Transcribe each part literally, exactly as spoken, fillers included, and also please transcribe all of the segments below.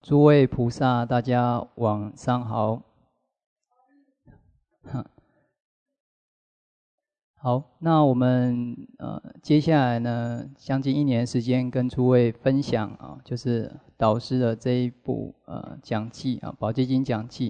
诸位菩萨，大家晚上好。好，那我们呃接下来呢，将近一年的时间跟诸位分享啊，就是导师的这一部呃讲记啊，《宝积经讲记》。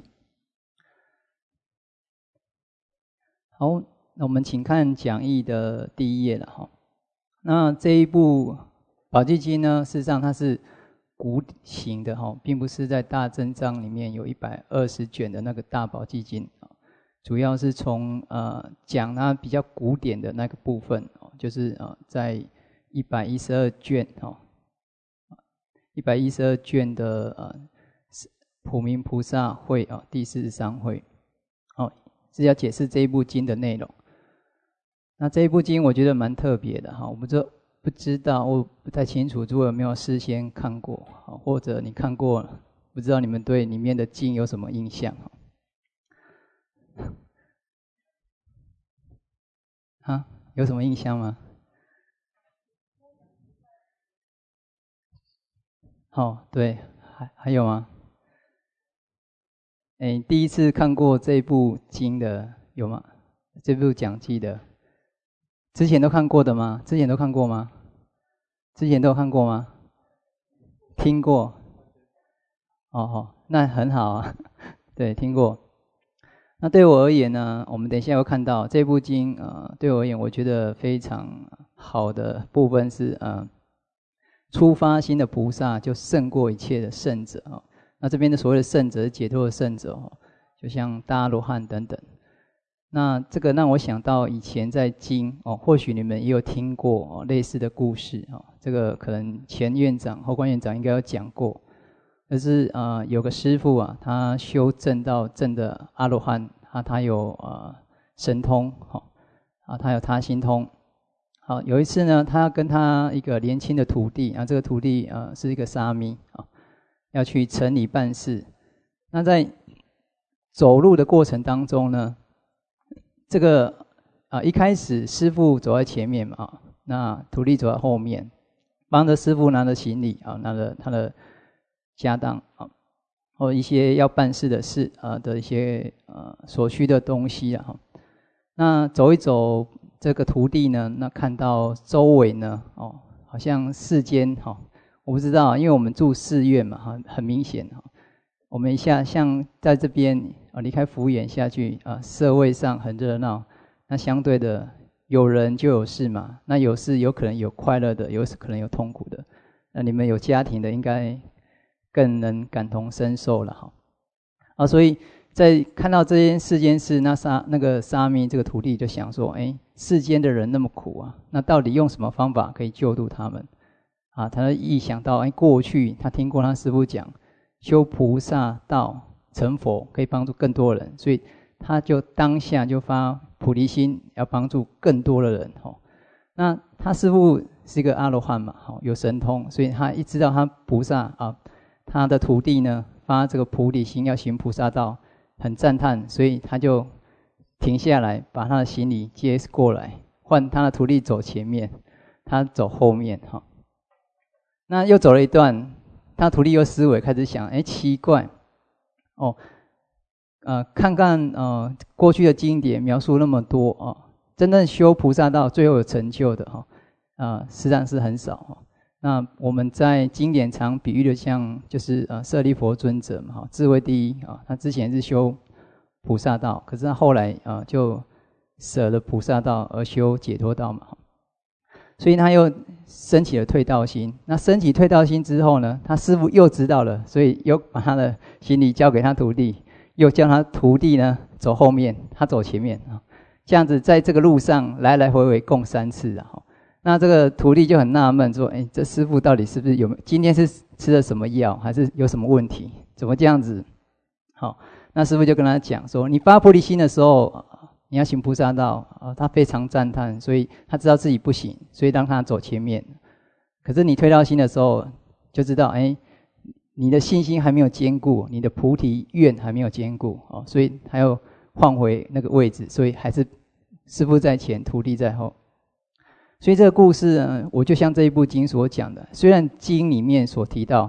好，那我们请看讲义的第一页了哈。那这一部《宝积经》呢，事实上它是古行的哈，并不是在大正藏里面有一百二十卷的那个大宝积经，主要是从呃讲它比较古典的那个部分，就是呃在一百一十二卷哦，一百一十二卷的呃普明菩萨会啊第四十三会，哦是要解释这一部经的内容。那这一部经我觉得蛮特别的哈，我不知道。不知道，我不太清楚，诸位有没有事先看过，或者你看过了，不知道你们对里面的经有什么印象？啊，有什么印象吗？哦，对，还还有吗？哎，第一次看过这部经的有吗？这部讲记的，之前都看过的吗？之前都看过吗？之前都有看过吗？听过。哦哦，那很好啊。对，听过。那对我而言呢，我们等一下会看到这部经，呃，对我而言，我觉得非常好的部分是，呃，初发心的菩萨就胜过一切的圣者哦。那这边的所谓的圣者，是解脱的圣者哦，就像大阿罗汉等等。那这个让我想到以前在经哦，或许你们也有听过哦类似的故事哦。这个可能前院长、后官院长应该有讲过。就是呃有个师父啊，他修证到证的阿罗汉，啊他有呃神通，好、哦、啊他有他心通。好，有一次呢，他跟他一个年轻的徒弟啊，这个徒弟呃是一个沙弥啊，要去城里办事。那在走路的过程当中呢，这个啊一开始师父走在前面嘛啊，那徒弟走在后面，帮着师父拿着行李啊，拿着他的家当啊，或一些要办事的事啊的一些呃所需的东西啊。那走一走，这个徒弟呢，那看到周围呢，哦，好像世间哈，我不知道，因为我们住寺院嘛哈，很明显哈。我们一下像在这边啊，离开福园下去啊，社会上很热闹，那相对的有人就有事嘛，那有事有可能有快乐的，有可能有痛苦的。那你们有家庭的，应该更能感同身受了哈。啊，所以在看到这件世间事，那沙那个沙弥这个徒弟就想说，哎，世间的人那么苦啊，那到底用什么方法可以救度他们？啊，他一想到，哎，过去他听过他师父讲。修菩萨道成佛可以帮助更多人，所以他就当下就发菩提心，要帮助更多的人。那他师父是一个阿罗汉嘛，有神通，所以他一知道他菩萨啊，他的徒弟呢发这个菩提心要行菩萨道，很赞叹，所以他就停下来，把他的行李接过来，换他的徒弟走前面，他走后面。那又走了一段。他徒弟又思维开始想，哎，奇怪，哦，呃，看看呃过去的经典描述那么多哦，真正修菩萨道最后有成就的哈，啊、呃，实际上是很少哈。那我们在经典常比喻的像就是呃舍利弗尊者嘛，哈，智慧第一啊，他之前是修菩萨道，可是他后来啊、呃、就舍了菩萨道而修解脱道嘛。所以他又升起了退道心。那升起退道心之后呢，他师父又知道了，所以又把他的行李交给他徒弟，又叫他徒弟呢走后面，他走前面啊。这样子在这个路上来来回回共三次啊。那这个徒弟就很纳闷说：“哎，这师父到底是不是有今天是吃了什么药，还是有什么问题？怎么这样子？”好，那师父就跟他讲说：“你发菩提心的时候。”你要行菩萨道啊，他非常赞叹，所以他知道自己不行，所以让他走前面。可是你退到心的时候，就知道，哎，你的信心还没有坚固，你的菩提愿还没有坚固哦，所以他又换回那个位置，所以还是师父在前，徒弟在后。所以这个故事呢，我就像这一部经所讲的，虽然经里面所提到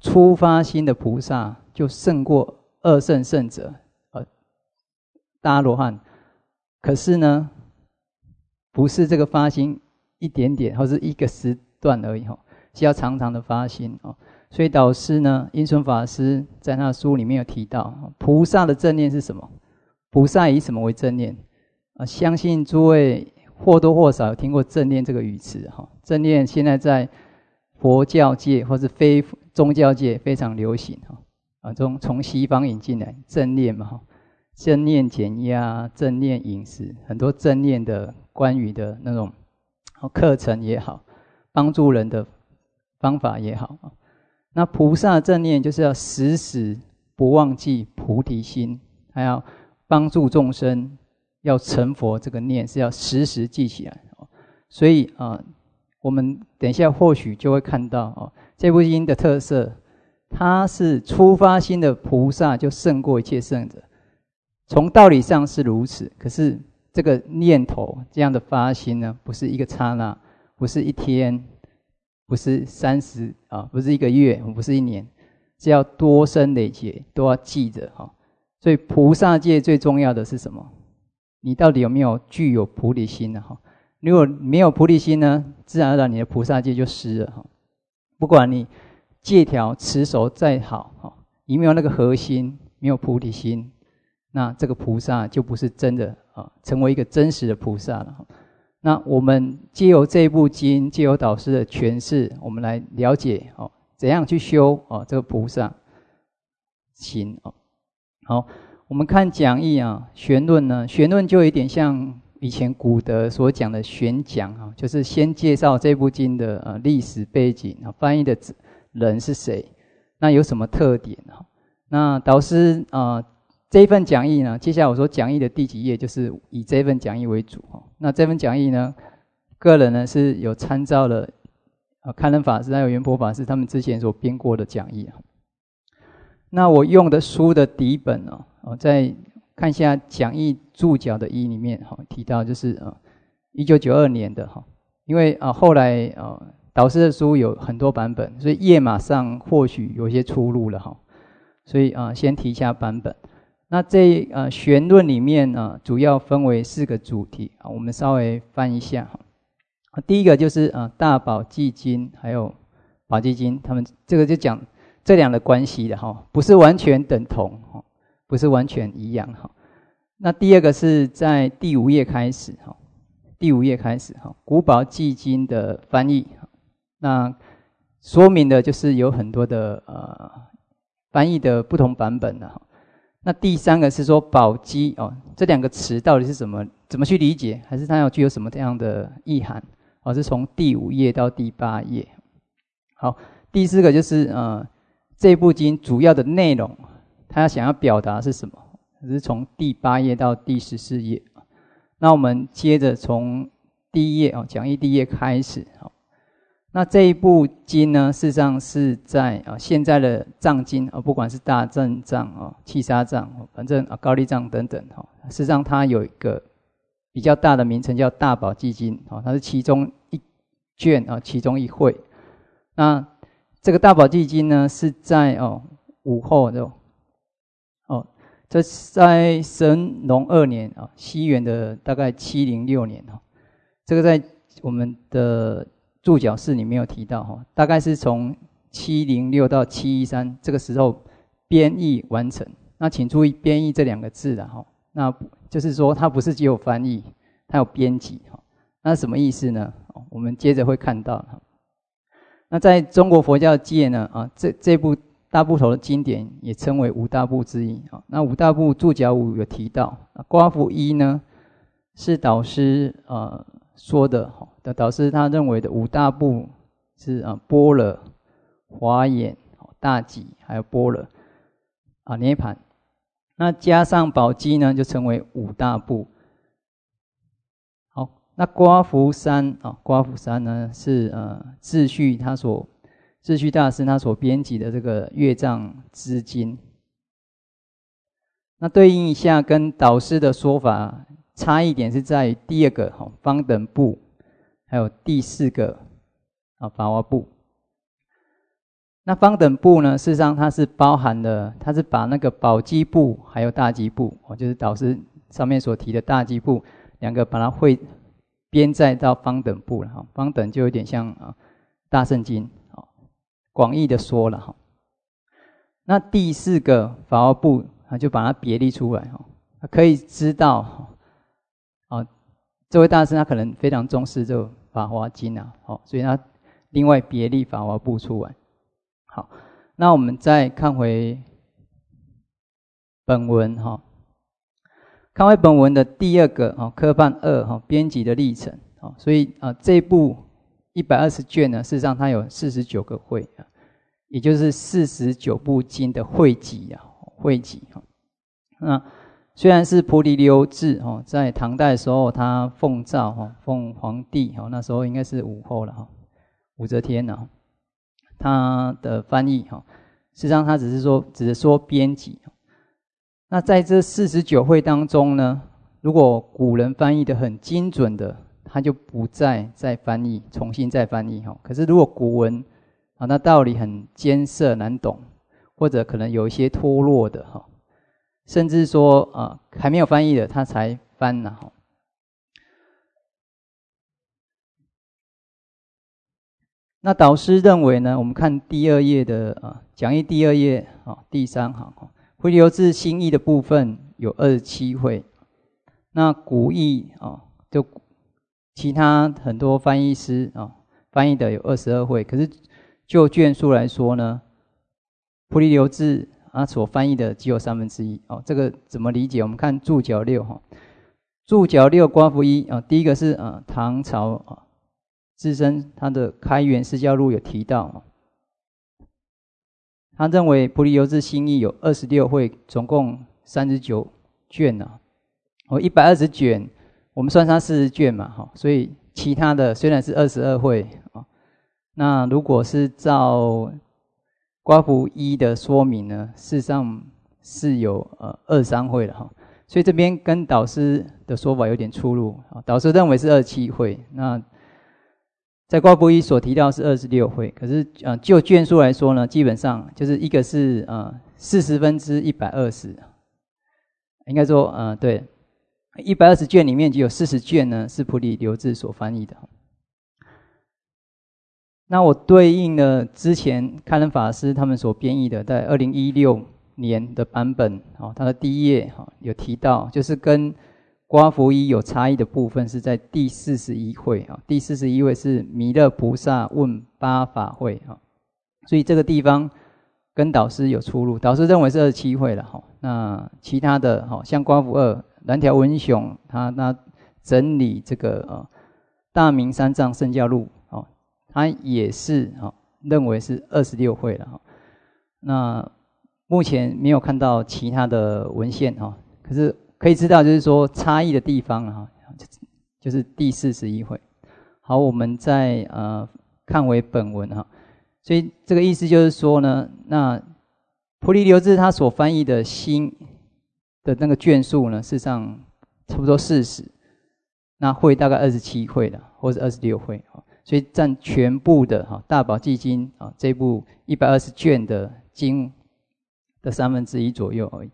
初发心的菩萨就胜过二圣圣者，呃，大阿罗汉。可是呢，不是这个发心一点点或是一个时段而已，是要常常的发心。所以导师呢，印顺法师在他的书里面有提到，菩萨的正念是什么？菩萨以什么为正念？啊，相信诸位或多或少有听过正念这个语词。正念现在在佛教界或是非宗教界非常流行，啊，从从西方引进来正念嘛，正念减压、正念饮食，很多正念的关于的那种课程也好，帮助人的方法也好。那菩萨正念就是要时时不忘记菩提心，还要帮助众生，要成佛这个念是要时时记起来。所以啊，我们等一下或许就会看到哦，这部经的特色，它是初发心的菩萨就胜过一切圣者。从道理上是如此，可是这个念头这样的发心呢，不是一个刹那，不是一天，不是三十啊，不是一个月，不是一年，是要多生累劫都要记着哈。所以菩萨界最重要的是什么？你到底有没有具有菩提心呢？哈，如果没有菩提心呢，自然而然你的菩萨界就失了哈。不管你戒条持守再好哈，你没有那个核心，没有菩提心，那这个菩萨就不是真的啊，成为一个真实的菩萨了。那我们藉由这部经，藉由导师的诠释，我们来了解哦，怎样去修哦这个菩萨行哦。好，我们看讲义啊，玄论呢，玄论就有点像以前古德所讲的玄讲啊，就是先介绍这部经的呃历史背景啊，翻译的人是谁，那有什么特点哈？那导师啊。呃这一份讲义呢，接下来我说讲义的第几页，就是以这份讲义为主。那这份讲义呢，个人呢是有参照了啊堪仁法师还有圆佛法师他们之前所编过的讲义。那我用的书的底本哦，我再看一下讲义注脚的一里面哈提到，就是啊一九九二年的哈，因为啊后来啊导师的书有很多版本，所以页码上或许有些出入了哈，所以啊先提一下版本。那这呃玄论里面呢，主要分为四个主题啊，我们稍微翻一下哈。第一个就是啊大宝积经还有宝积经，他们这个就讲这两个关系的哈，不是完全等同哈，不是完全一样哈。那第二个是在第五页开始哈，第五页开始哈，古宝积经的翻译，那说明的就是有很多的呃翻译的不同版本的哈。那第三个是说宝积哦，这两个词到底是什么？怎么去理解？还是它要具有什么样的意涵？哦，是从第五页到第八页。好，第四个就是呃，这部经主要的内容，它想要表达是什么？是从第八页到第十四页。那我们接着从第一页哦，讲义第一页开始。好，那这一部经呢，事实上是在啊现在的藏经啊，不管是大正藏啊、契沙藏，反正啊高丽藏等等哈，事实上它有一个比较大的名称叫大宝积经啊，它是其中一卷啊，其中一会。那这个大宝积经呢，是在哦武后的哦，这是在神龙二年啊，西元的大概七零六年哈，这个在我们的注脚式里面有提到哈，大概是从七零六到七一三这个时候编译完成。那请注意编译这两个字的哈，那就是说它不是只有翻译，它有编辑哈。那什么意思呢？我们接着会看到。那在中国佛教界呢啊，这这部大部头的经典也称为五大部之一啊。那五大部注脚五有提到，刮符一呢是导师呃说的哈。的导师他认为的五大部是啊般若、华严、大寂，还有般若啊涅盘。那加上宝积呢，就成为五大部。好，那刮符三啊，刮符三呢是呃智旭他所智旭大师他所编辑的这个乐藏支经。那对应一下跟导师的说法差异点是在第二个哈方等部。还有第四个啊法华部。 那方等部呢，事实上它是包含了，它是把那个宝积部还有大积部，哦，就是导师上面所提的大积部两个，把它汇编在到方等部了哈。方等就有点像啊大圣经，哦，广义的说了哈。那第四个法华部啊，就把它别立出来哈，可以知道，哦，这位大师他可能非常重视这个法华经啊，哦，所以他另外别立法华部出来。好，那我们再看回本文哈，看回本文的第二个哦，科判二哈，编辑的历程哦，所以啊这部一百二十卷呢，事实上它有四十九个会啊，也就是四十九部经的汇集啊，汇集哈。那虽然是菩提流志哦，在唐代的时候他奉诏哈，奉皇帝哦，那时候应该是武后了哈，武则天了。他的翻译哈，实际上他只是说，只是说编辑。那在这四十九会当中呢，如果古人翻译的很精准的，他就不再再翻译，重新再翻译哈。可是如果古文啊，那道理很艰涩难懂，或者可能有一些脱落的哈，甚至说啊还没有翻译的，他才翻了哈。那导师认为呢，我们看第二页的啊讲义第二页啊第三行哈，回流至新义的部分有二十七会，那古义啊就其他很多翻译师啊翻译的有二十二会，可是就卷数来说呢，菩提流志啊所翻译的只有三分之一哦。这个怎么理解？我们看注脚六哈，注脚六刮符一啊，第一个是啊唐朝啊。自身他的开元释教录有提到，他认为菩提流志新义有二十六会，总共三十九卷啊。哦，一百二十卷，我们算它四十卷嘛，哈，所以其他的虽然是二十二会啊，那如果是照刮符一的说明呢，事实上是有呃二三会了哈。所以这边跟导师的说法有点出入啊，导师认为是二十七会，那在刮符一所提到是二十六会，可是呃就卷数来说呢，基本上就是一个是呃四十分之一百二十，应该说呃对，一百二十卷里面就有四十卷呢是菩提流志所翻译的。那我对应了之前开仁法师他们所编译的，在二零一六年的版本，哦，它的第一页哈有提到，就是跟刮符一有差异的部分是在第四十一会啊，第四十一会是弥勒菩萨问八法会啊，所以这个地方跟导师有出入，导师认为是二十七会了哈。那其他的哈，像刮符二南条文雄他那整理这个呃大明三藏圣教录哦，他也是啊认为是二十六会了哈。那目前没有看到其他的文献哈，可是可以知道，就是说差异的地方哈，就是第四十一会。好，我们再呃看回本文哈，所以这个意思就是说呢，那菩提流志他所翻译的新的那个卷数呢，事实上差不多四十，那会大概二十七会了，或者二十六会，所以占全部的哈大宝积经啊这部一百二十卷的经的三分之一左右而已。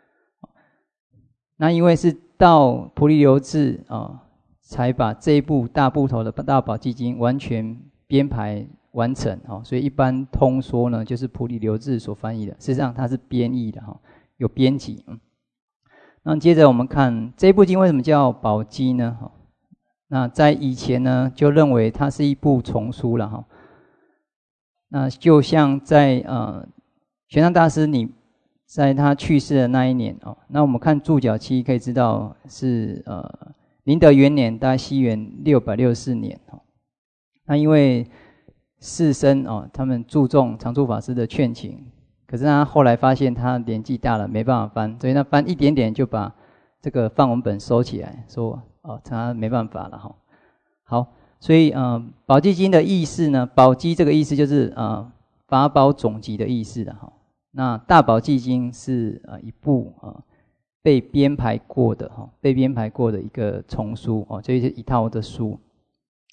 那因为是到菩提流志啊，才把这一部大部头的大宝积经完全编排完成啊，所以一般通说呢，就是菩提流志所翻译的，事实上它是编译的哈，有编辑。嗯，那接着我们看这部经为什么叫宝积呢？哈，那在以前呢，就认为它是一部丛书了哈。那就像在呃玄奘大师你。在他去世的那一年哦，那我们看注脚七可以知道是呃麟德元年，大概西元六百六十四年哦。那因为世僧哦，他们注重常住法师的劝请，可是他后来发现他年纪大了，没办法翻，所以他翻一点点就把这个范文本收起来，说哦他没办法了哈。好，所以呃宝积经的意思呢，宝积这个意思就是呃法宝总集的意思的哈。那大宝积经是呃一部啊被编排过的哈，被编排过的一个丛书哦，这是一套的书。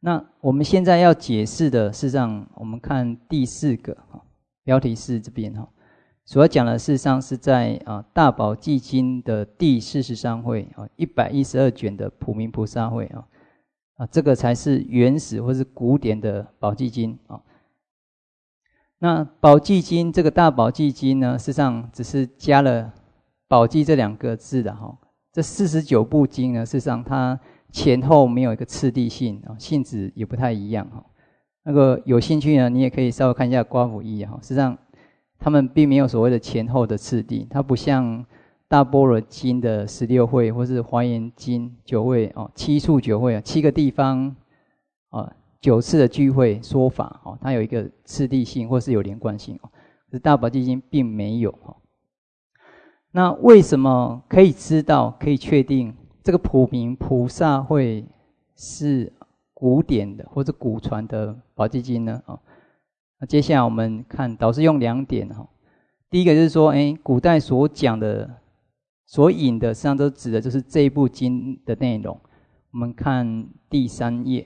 那我们现在要解释的，事实上我们看第四个标题是这边哈，所要讲的事实上是在啊《大宝济经》的第四十三会啊一百一十二卷的普明菩萨会啊啊这个才是原始或是古典的宝济经啊。那宝济经这个大宝济经呢，事实上只是加了宝济这两个字的哈。这四十九部经呢，事实上它前后没有一个次第性啊，性质也不太一样哈。那个有兴趣呢，你也可以稍微看一下瓜府一哈。实际上，他们并没有所谓的前后的次第，它不像大般若经的十六会，或是华严经九会哦，七处九会啊，七个地方啊。九次的聚会说法，哦，它有一个次第性或是有连贯性，哦，可是大宝济经并没有，哦。那为什么可以知道、可以确定这个普明菩萨会是古典的或者古传的宝济经呢？哦，那接下来我们看导师用两点，哈，第一个就是说，哎，古代所讲的、所引的，实际上都指的就是这一部经的内容。我们看第三页。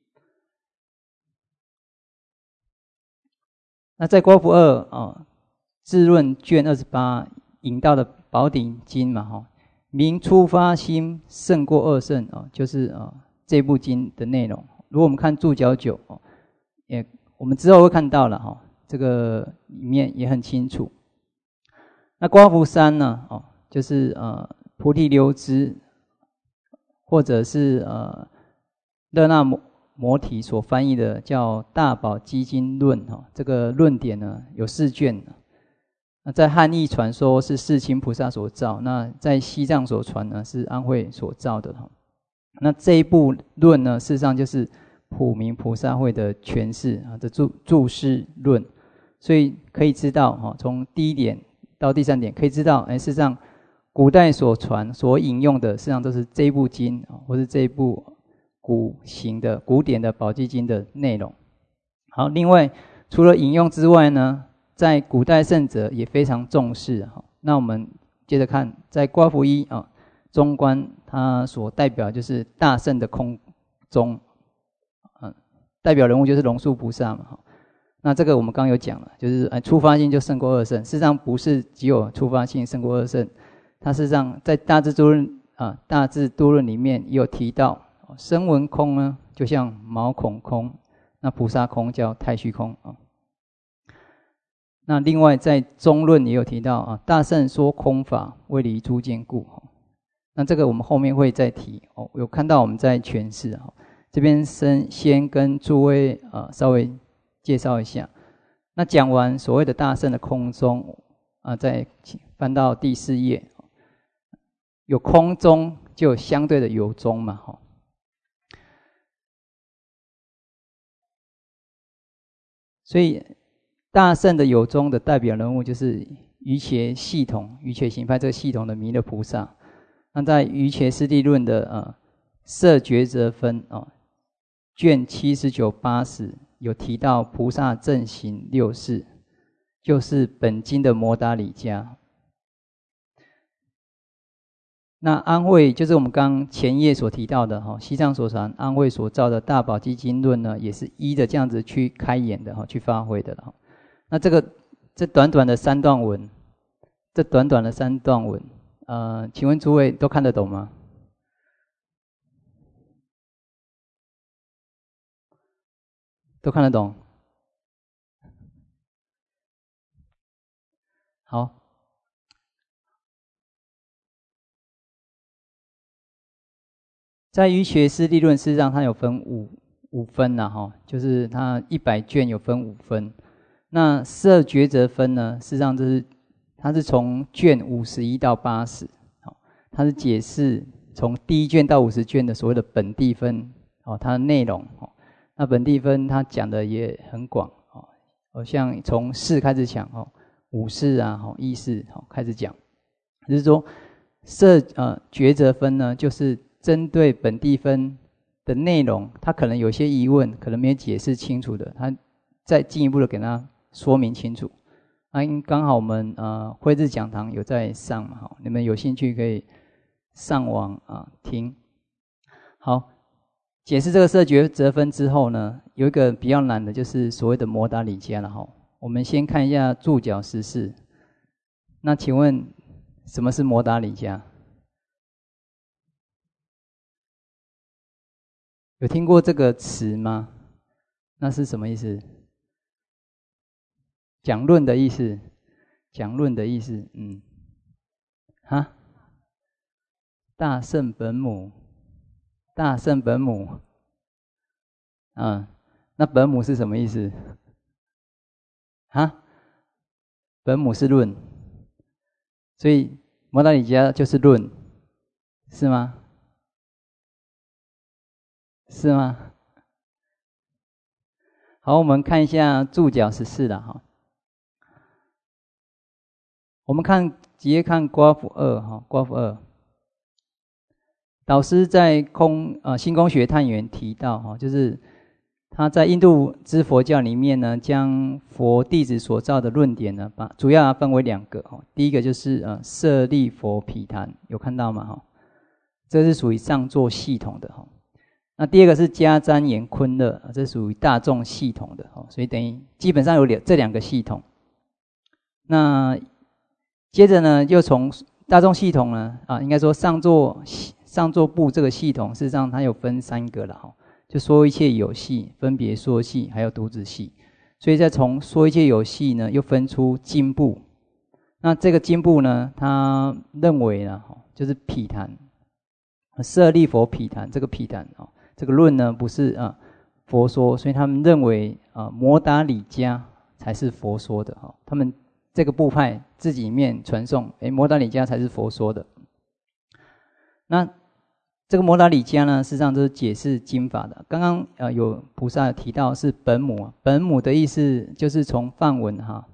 那在瓜符二啊，智论卷二十八引到的宝鼎经嘛，哈，明初发心胜过二圣啊，就是啊这部经的内容。如果我们看注脚九哦，也我们之后会看到了哈，这个里面也很清楚。那瓜符三呢，哦，就是呃菩提流支，或者是呃热那摩。摩提所翻译的叫《大宝积经论》哈，这个论点呢有四卷，那在汉译传说是世亲菩萨所造，那在西藏所传呢是安慧所造的哈。那这一部论呢，事实上就是普明菩萨会的诠释啊的注注释论，所以可以知道哈，从第一点到第三点可以知道，哎，事实上古代所传所引用的，实际上都是这一部经啊，或是这一部。古行的古典的宝济经的内容。好，另外除了引用之外呢，在古代圣者也非常重视。那我们接着看，在瓜符一啊，中观它所代表就是大圣的空中，嗯，代表人物就是龙树菩萨嘛。那这个我们刚刚有讲了，就是哎，初发性就胜过二圣。事实上不是只有初发性胜过二圣，它事实上在大智度论啊，大智度论里面也有提到。声闻空呢，就像毛孔空，那菩萨空叫太虚空啊。那另外在中论也有提到啊，大圣说空法，为离诸见故。那这个我们后面会再提哦。有看到我们在诠释啊，这边先先跟诸位啊稍微介绍一下。那讲完所谓的大圣的空中啊，再翻到第四页，有空中就有相对的有中嘛，哈。所以大圣的有中的代表人物就是瑜伽系统、瑜伽行派这个系统的弥勒菩萨。那在瑜伽师地论的呃色觉则分哦，卷七十九八十有提到菩萨正行六事，就是本经的摩达里迦。那安慧就是我们刚前页所提到的哈，西藏所传安慧所造的大宝积经论呢，也是依着这样子去开演的哈，去发挥的哈。那这个这短短的三段文，这短短的三段文，呃，请问诸位都看得懂吗？都看得懂？好。在瑜伽师地论，事实上它有分五五分呐，哈，就是它一百卷有分五分。那色觉则分呢，事实上这是它是从卷五十一到八十，好，它是解释从第一卷到五十卷的所谓的本地分，哦，它的内容，哦，那本地分它讲的也很广，哦，像从事开始讲，哦，五事啊，哦，意事，哦，开始讲，就是说色呃觉则分呢，就是针对本地分的内容，他可能有些疑问，可能没有解释清楚的，他再进一步的给他说明清楚。那刚好我们呃慧智讲堂有在上嘛，你们有兴趣可以上网啊听。好， 解释这个色觉则分之后呢，有一个比较难的，就是所谓的摩达里迦了哈。我们先看一下注脚十四。那请问什么是摩达里迦？有听过这个词吗？那是什么意思？讲论的意思，讲论的意思，嗯，哈，大圣本母，大圣本母，嗯，那本母是什么意思？啊，本母是论，所以摩达里迦就是论，是吗？是吗？好，我们看一下注脚十四了哈。我们看直接看 Graph 二哈 ，Graph 二，导师在空呃新空学探源提到哈，就是他在印度之佛教里面呢，将佛弟子所造的论点呢，把主要分为两个哈。第一个就是呃舍利佛毗昙，有看到吗？哈，这是属于上座系统的哈。那第二个是迦旃延坤勒，这属于大众系统的哈。所以等于基本上有两这两个系统。那接着呢，又从大众系统呢，啊，应该说上座上座部这个系统，事实上它有分三个了哈，就说一切有系、分别说系，还有独自系。所以再从说一切有系呢，又分出经部。那这个经部呢，他认为呢，就是毗昙，舍利佛毗昙这个毗昙啊，这个论呢不是啊佛说，所以他们认为啊摩达里迦才是佛说的哈，他们。这个部派自己里面传颂，哎，摩达里迦才是佛说的。那这个摩达里迦呢，事实上都是解释经法的。刚刚呃有菩萨提到是本母，本母的意思就是从梵文哈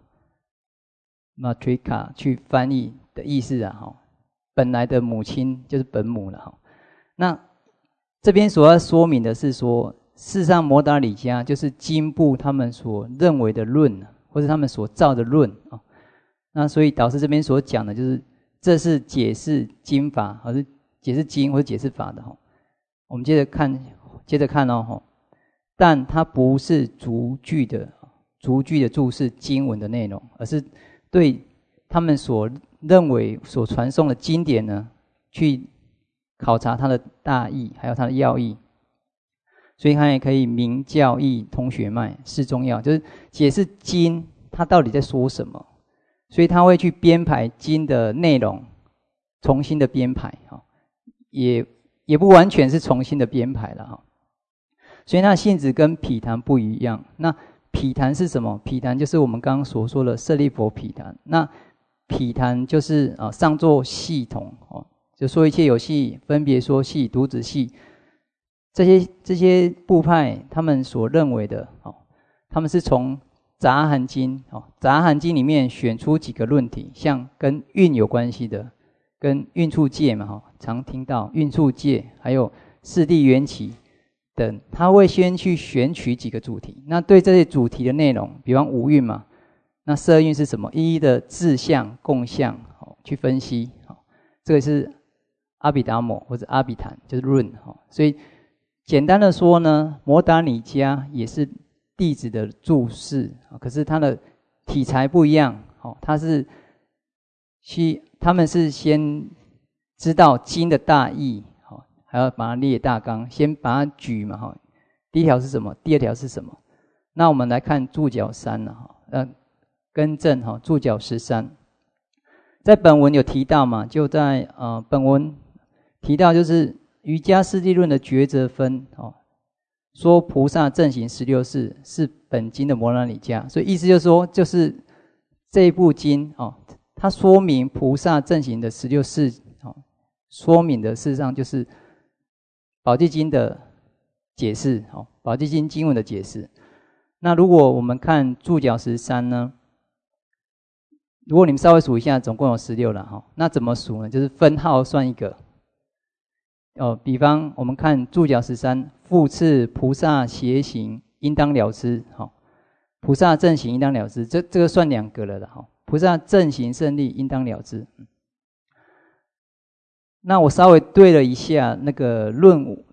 ，matrika 去翻译的意思啊哈，本来的母亲就是本母了哈。那这边所要说明的是说，事实上摩达里迦就是经部他们所认为的论，或是他们所造的论啊。那所以导师这边所讲的就是，这是解释经法，或是解释经或者解释法的哈。我们接着看，接着看哦哈，但它不是逐句的逐句的注释经文的内容，而是对他们所认为所传颂的经典呢，去考察它的大意，还有它的要义。所以它也可以明教义通学脉，释中要，就是解释经它到底在说什么。所以他会去编排经的内容，重新的编排哈，也也不完全是重新的编排了哈。所以那性质跟毗昙不一样。那毗昙是什么？毗昙就是我们刚刚所说的舍利佛毗昙。那毗昙就是啊上座系统哦，就说一切有系、分别说系、独子系，这些这些部派他们所认为的哦，他们是从杂含经哦，杂含经里面选出几个论题，像跟运有关系的，跟运处界嘛哈，常听到运处界，还有四谛缘起等，他会先去选取几个主题。那对这些主题的内容，比方五蕴嘛，那色蕴是什么？一一的自相、共相，哦，去分析。哦，这个是阿毗达摩或者阿毗昙，就是论。哦，所以简单的说呢，摩达里迦也是弟子的注释，可是他的题材不一样，哦，他是去他们是先知道经的大意，哦，还要把它列大纲，先把它举嘛，哈，第一条是什么？第二条是什么？那我们来看注脚三了，哈，呃，更正哈，注脚十三，在本文有提到嘛？就在呃本文提到就是瑜伽师地论的抉择分，哦。说菩萨正行十六事是本经的摩达里迦，所以意思就是说，就是这一部经哦，它说明菩萨正行的十六事哦，说明的事实上就是宝积经的解释哦，宝积经经文的解释。那如果我们看注脚十三呢，如果你们稍微数一下，总共有十六了哈。那怎么数呢？就是分号算一个。哦，比方我们看注脚十三，复次菩萨邪行应当了知，好，菩萨正行应当了知，这这个算两个了的哈。菩萨正行胜利应当了知。那我稍微对了一下那个论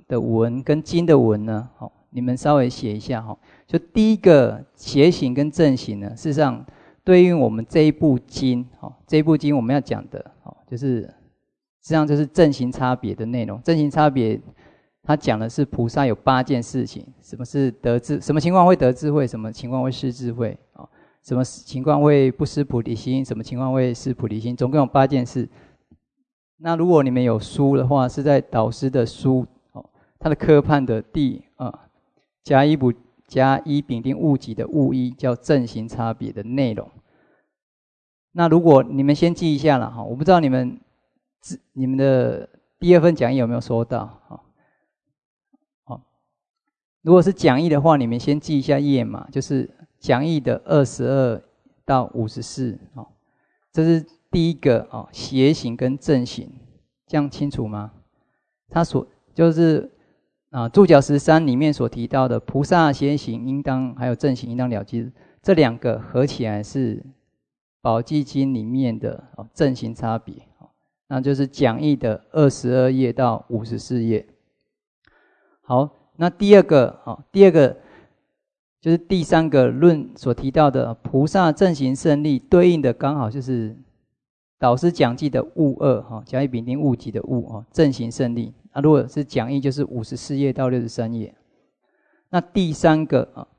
的文跟经的文呢，好，你们稍微写一下哈。就第一个邪行跟正行呢，事实上对应我们这一部经，哈，这一部经我们要讲的，哦，就是实际上就是正行差别的内容。正行差别，它讲的是菩萨有八件事情，什么是得智，什么情况会得智慧，什么情况会失智慧，哦，什么情况会不失菩提心，什么情况会失菩提心，总共有八件事。那如果你们有书的话，是在导师的书，哦，他的科判的第啊甲乙丙甲乙丙丁戊己的戊一，叫正行差别的内容。那如果你们先记一下了哈，我不知道你们你们的第二份讲义有没有收到啊？好，如果是讲义的话，你们先记一下页码，就是讲义的二十二到五十四，哦，这是第一个哦，邪行跟正行，这样清楚吗？他所就是啊，注脚十三里面所提到的菩萨邪行应当还有正行应当了知，这两个合起来是宝积经里面的哦正行差别，那就是讲义的二十二页到五十四页。好，那第二个哦，第二个就是第三个论所提到的菩萨正行胜利，对应的刚好就是导师讲记的戊二哈，甲乙丙丁戊己的戊哈，正行胜利。那如果是讲义，就是五十四页到六十三页。那第三个啊，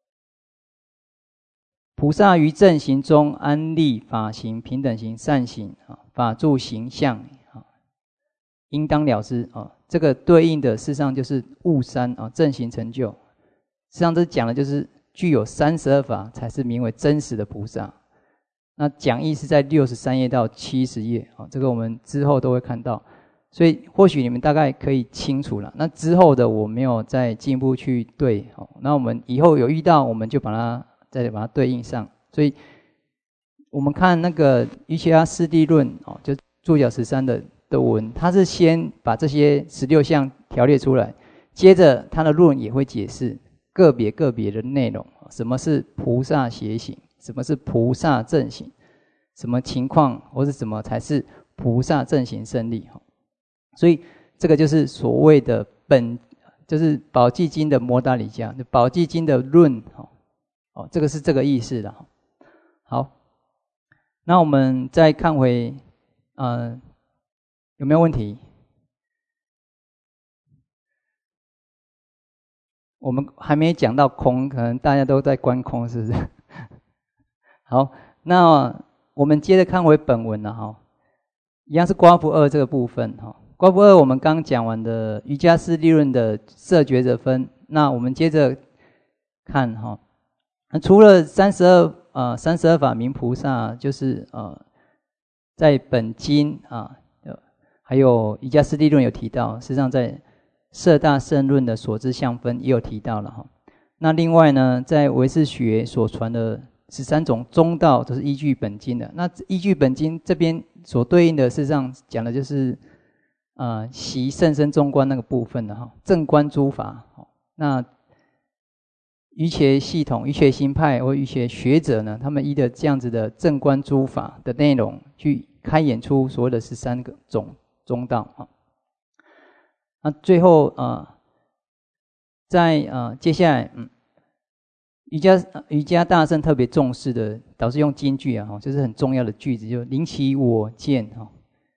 菩萨于正行中安立法行、平等行、善行啊，法住形象啊，应当了知啊。这个对应的事实上就是戊三啊，正行成就。实际上这讲的就是具有三十二法才是名为真实的菩萨。那讲义是在六十三页到七十页啊，这个我们之后都会看到，所以或许你们大概可以清楚了。那之后的我没有再进一步去对，那我们以后有遇到，我们就把它再把它对应上。所以我们看那个瑜伽家四谛论哦，就注脚十三的的文，他是先把这些十六项条列出来，接着他的论也会解释个别个别的内容，什么是菩萨邪行。什么是菩萨正行？什么情况或是什么才是菩萨正行胜利？所以这个就是所谓的本，就是宝积经的摩达里迦，宝积经的论，哦，这个是这个意思的。好，那我们再看回，呃，有没有问题？我们还没讲到空，可能大家都在观空，是不是？好，那我们接着看回本文了哈，一样是刮符二这个部分哈。刮符二我们刚讲完的瑜伽师利论的色觉者分，那我们接着看哈。除了三十二呃三十二法明菩萨，就是呃在本经啊，还有瑜伽师利论有提到，实际上在摄大圣论的所知相分也有提到了哈。那另外呢，在唯识学所传的十三种中道都是依据本经的。那依据本经这边所对应的，事实上讲的就是呃习甚深中观那个部分的哈，正观诸法。那瑜伽系统、瑜伽新派或瑜伽学者呢，他们依的这样子的正观诸法的内容，去开演出所谓的十三个种中道啊。那最后呃，在呃接下来嗯。瑜伽瑜伽大圣特别重视的，导师用金句啊，就是很重要的句子，就临起我见哈，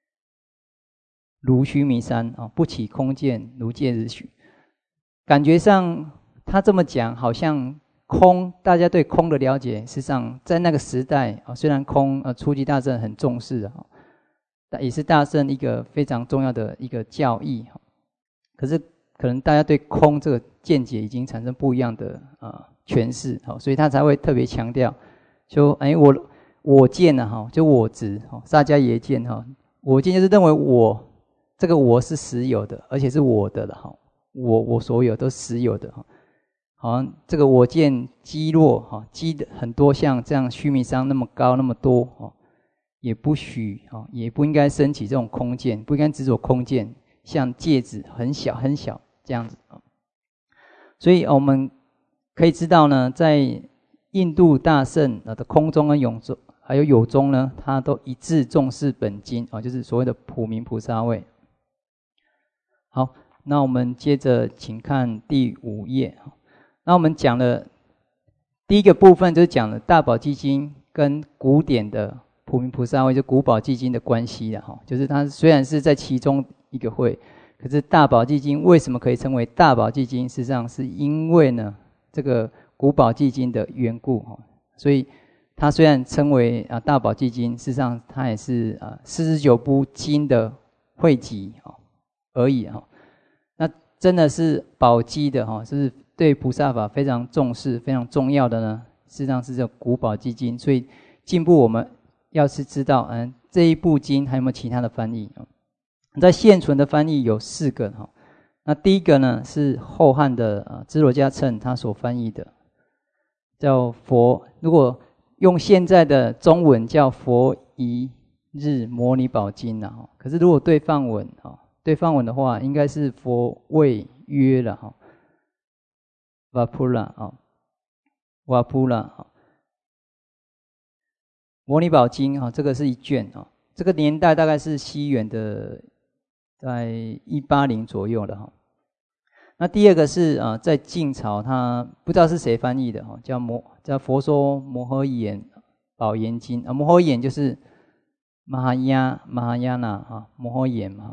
如须弥山啊，不起空见，如芥日许。感觉上他这么讲，好像空，大家对空的了解，事实上在那个时代啊，虽然空呃初级大圣很重视啊，但也是大圣一个非常重要的一个教义哈。可是可能大家对空这个见解已经产生不一样的啊。诠释好，所以他才会特别强调，说哎，我我见呢哈，就我执哈，萨迦耶见哈，我见就是认为我这个我是实有的，而且是我的了哈，我我所有都实有的哈，好像这个我见积弱哈，积的很多像这样须弥山那么高那么多哈，也不许哈，也不应该升起这种空见，不应该执着空见，像芥子很小很小这样子啊，所以我们。可以知道呢，在印度大圣的空中跟有中，还有有中呢，他都一致重视本经啊，就是所谓的普明菩萨位。好， 那我们接着请看第五页。那我们讲了第一个部分，就是讲了大宝积经跟古典的普明菩萨会，就古宝积经的关系了哈。就是它虽然是在其中一个会，可是大宝积经为什么可以称为大宝积经？事实上是因为呢这个古宝积经的缘故哈。所以它虽然称为啊大宝积经，事实上它也是啊四十九部经的汇集哦而已哈。那真的是宝积的哈，就是对菩萨法非常重视、非常重要的呢。事实上是这古宝积经，所以进步我们要是知道，嗯，这一部经还有没有其他的翻译？在现存的翻译有四个哈。那第一个呢是后汉的啊支罗迦谶他所翻译的，叫佛。如果用现在的中文叫佛一日摩尼宝经了哈。可是如果对梵文啊，对梵文的话，应该是佛谓曰了哈。瓦普拉啊，瓦普拉啊，摩尼宝经啊，这个是一卷啊。这个年代大概是西元的在一八零左右的哈。那第二个是啊，在晋朝，他不知道是谁翻译的哈，叫摩叫佛说摩诃衍宝严经啊。摩诃衍就是马哈亚马哈亚那啊，摩诃衍嘛。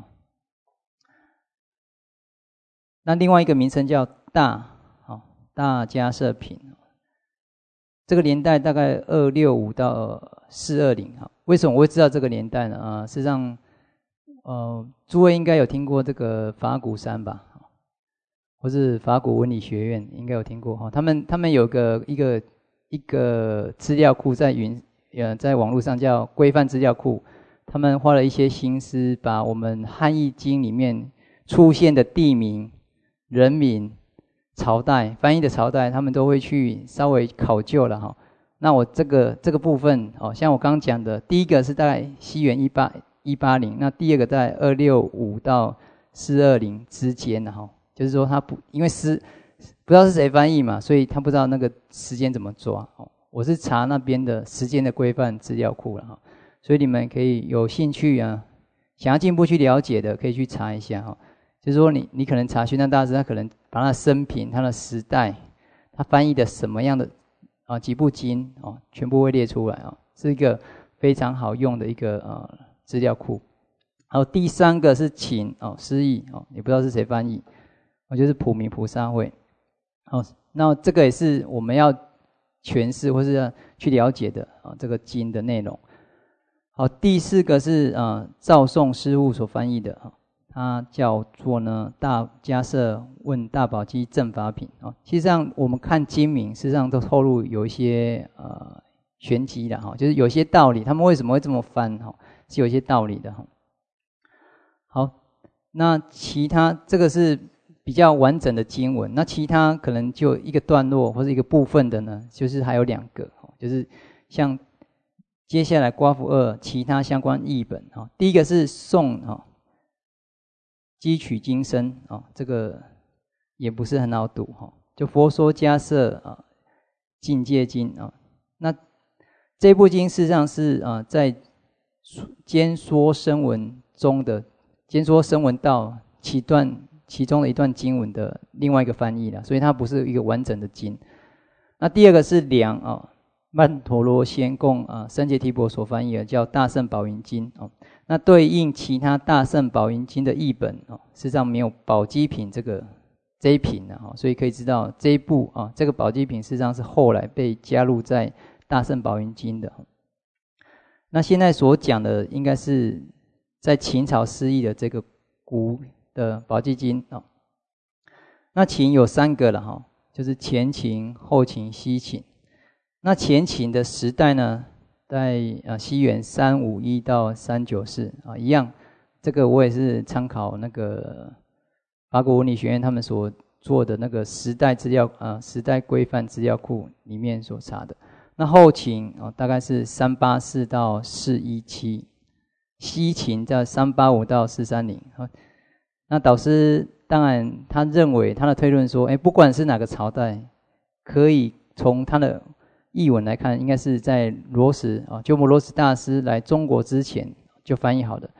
那另外一个名称叫大。大迦摄品，这个年代大概二六五到四二零哈。为什么我会知道这个年代呢？啊，事实上，呃，诸位应该有听过这个法鼓山吧，或是法鼓文理学院应该有听过哈。他们他们有个一个一个资料库在云呃在网络上叫规范资料库，他们花了一些心思，把我们汉译经里面出现的地名、人名、朝代翻译的朝代，他们都会去稍微考究了哈。那我这个这个部分哦，像我刚刚讲的，第一个是大概西元一八一八零，那第二个在二六五到四二零之间的哈，就是说他不因为是不知道是谁翻译嘛，所以他不知道那个时间怎么抓哦。我是查那边的时间的规范资料库了哈，所以你们可以有兴趣啊，想要进一步去了解的，可以去查一下哈。就是说你你可能查玄奘大师，他可能把他的生平、他的时代、他翻译的什么样的啊几部经哦，全部会列出来啊，是一个非常好用的一个呃资料库。然后第三个是请哦师译哦，也不知道是谁翻译，哦就是普明菩萨会哦，那这个也是我们要诠释或是要去了解的啊这个经的内容。好，第四个是啊赵宋师傅所翻译的啊。它叫做呢大迦摄问大宝积正法品啊。实际上我们看经名，事实上都透露有一些呃玄机的哈，就是有些道理，他们为什么会这么翻哈，是有一些道理的哈。好，那其他这个是比较完整的经文，那其他可能就一个段落或者一个部分的呢，就是还有两个，就是像接下来刮符二其他相关译本哈。第一个是宋哈。汲取经生啊，这个也不是很好读哈。就佛说迦摄啊，境界经啊，那这部经事实上是啊，在兼说声闻中的兼说声闻道其段其中的一段经文的另外一个翻译了，所以它不是一个完整的经。那第二个是梁啊，曼陀罗仙供啊，三节提婆所翻译的，叫大圣宝云经啊。那对应其他大圣宝云经的译本哦，事实上没有宝积品这个这一品的哈，所以可以知道这一部啊，这个宝积品事实上是后来被加入在大圣宝云经的。那现在所讲的应该是在秦朝释义的这个古的宝积经啊。那秦有三个了哈，就是前秦、后秦、西秦。那前秦的时代呢？在啊西元三五一到三九四啊，一样，这个我也是参考那个法国文理学院他们所做的那个时代资料啊时代规范资料库里面所查的。那后秦啊大概是三八四到四一七，西秦在三八五到四三零啊。那导师当然他认为他的推论说，哎，不管是哪个朝代，可以从他的译文来看，应该是在罗什啊鸠摩罗什大师来中国之前就翻译好的。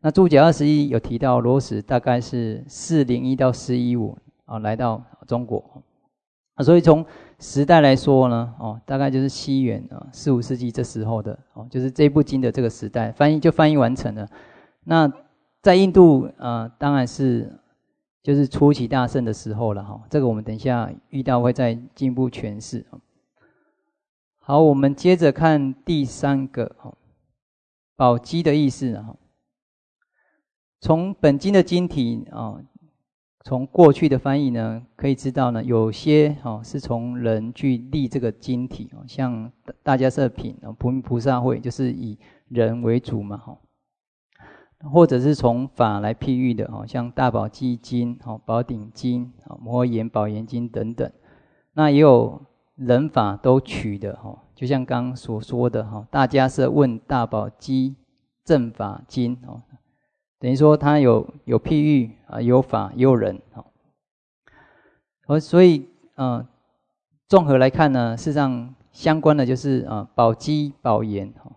那注解二十一有提到罗什大概是四零一到四一五啊来到中国，啊，所以从时代来说呢，哦，大概就是西元啊四五世纪这时候的哦，就是这部经的这个时代翻译就翻译完成了。那在印度啊、呃，当然是就是初期大盛的时候了哈，这个我们等一下遇到会再进一步诠释。好，我们接着看第三个哈，宝鸡的意思哈。从本经的经体啊，从过去的翻译呢，可以知道呢，有些哦是从人去立这个经体哦，像大迦叶品哦，普菩萨会就是以人为主嘛哈，或者是从法来譬喻的哦，像大宝积经哦、宝顶经哦、摩诃言宝严经等等，那也有人法都取的哈，就像刚刚所说的哈，大迦叶问大宝积正法经哦。等于说它有有譬喻啊，有法也有人，好，所以呃，综合来看呢，事实上相关的就是啊宝积宝严哈。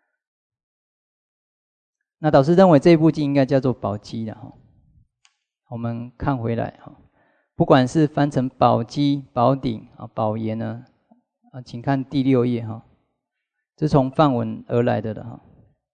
那导师认为这一部经应该叫做宝积的哈。我们看回来哈，不管是翻成宝积、宝顶啊、宝严呢，啊，请看第六页哈，这是从梵文而来的的哈。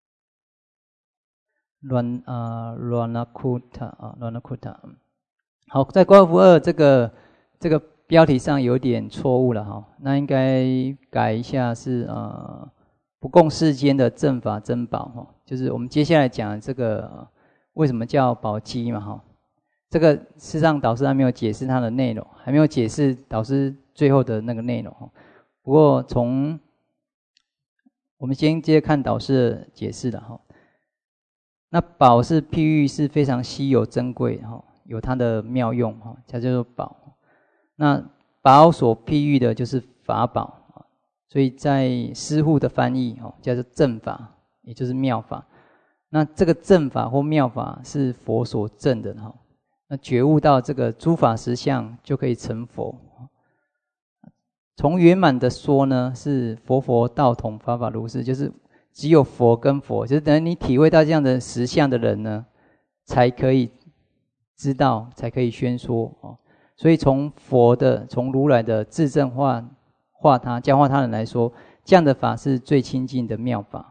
乱啊乱那库塔啊乱那库塔，好，在观符二这个这个标题上有点错误了哈，那应该改一下是呃不共世间的正法珍宝哈，就是我们接下来讲这个、呃、为什么叫宝积嘛哈，这个事实上导师还没有解释它的内容，还没有解释导师最后的那个内容哈。不过从我们先接着看导师的解释的哈。那宝是譬喻是非常稀有珍贵哈，有它的妙用哈，它叫做宝。那宝所譬喻的就是法宝，所以在师父的翻译哦，叫做正法，也就是妙法。那这个正法或妙法是佛所证的哈，那觉悟到这个诸法实相就可以成佛。从圆满的说呢，是佛佛道同，法法如是，就是只有佛跟佛，就是等你体会到这样的实相的人呢，才可以知道，才可以宣说哦。所以从佛的、从如来的自证化化他、教化他人来说，这样的法是最亲近的妙法。